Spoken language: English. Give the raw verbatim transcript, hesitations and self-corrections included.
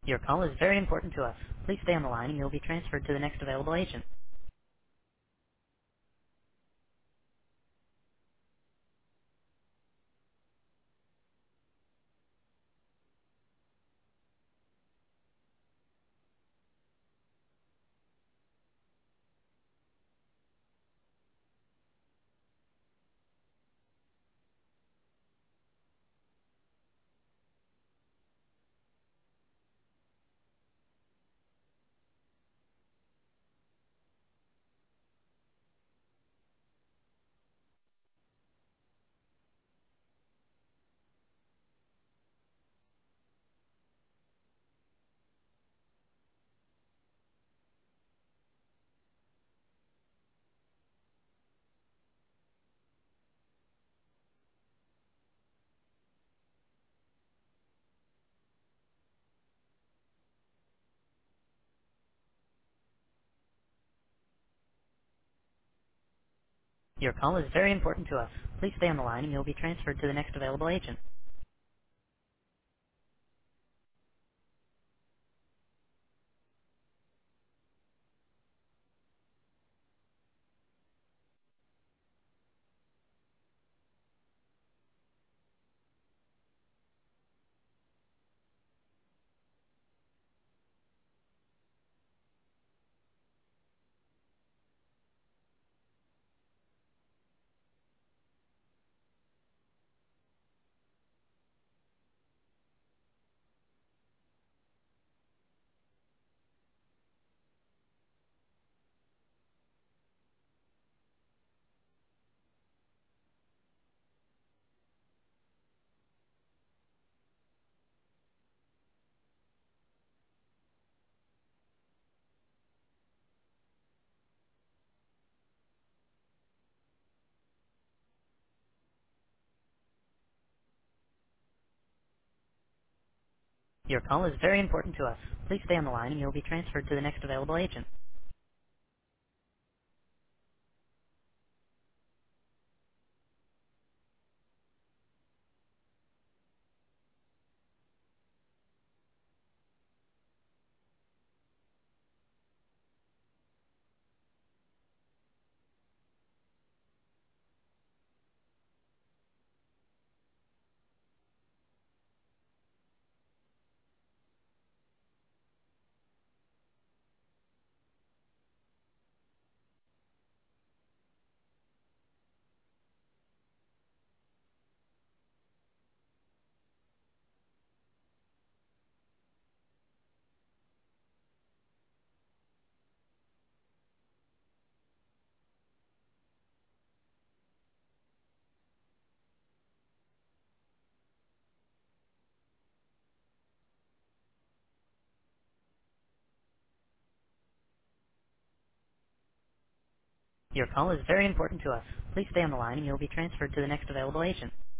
Your call is very important to us. Please stay on the line and you'll be transferred to the next available agent. Your call is very important to us. Please stay on the line and you'll be transferred to the next available agent. Your call is very important to us. Please stay on the line and you'll be transferred to the next available agent. Your call is very important to us. Please stay on the line and you'll be transferred to the next available agent.